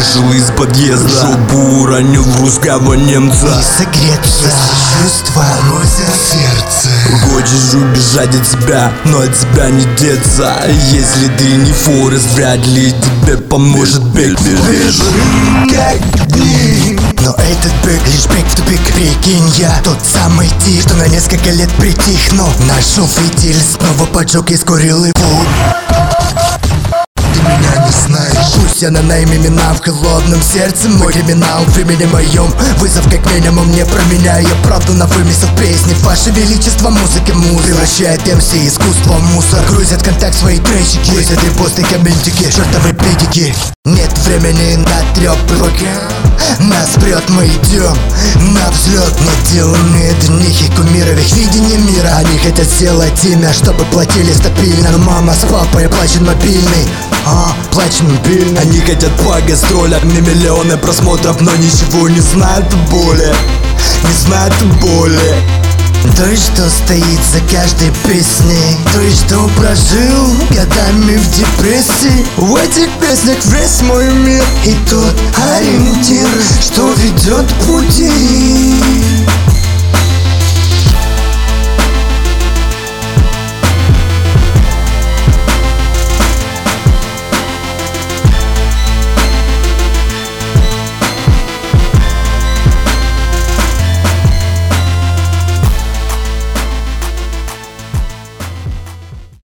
вышел из подъезда, жопу уронил в русского немца. Не согреться, чувства морозят сердце. Хочешь убежать от себя, но от тебя не деться. Если ты не Форест, вряд ли тебе поможет бег. Как дни. Но этот бэк лишь бэк в тупик. Прикинь, я тот самый тип, что на несколько лет притих, но нашел фитиль, снова поджег и скурил его. Ты меня не знаешь. Пусть я на найме мина в холодном сердце. Мой криминал в имени моем. Вызов как минимум не про меня. Я правду на вымысел песни. Ваше величество, музыка превращает МС искусство в мусор. Грузят контакт свои тречики, грузят репосты, комментики, чертовы педики. Нет времени на трёпки. Нас прет, мы идем на взлет. Но дело имеет них и кумиров их видение мира. Они хотят сделать имя, чтобы платили стабильно. Но мама с папой плачет мобильный. Плачет мобильный. Они хотят по гастролям и миллионы просмотров, но ничего не знают о боли. Не знают о боли. Той, что стоит за каждой песней, той, что прожил годами в депрессии. В этих песнях весь мой мир и тот ориентир, что ведет пути.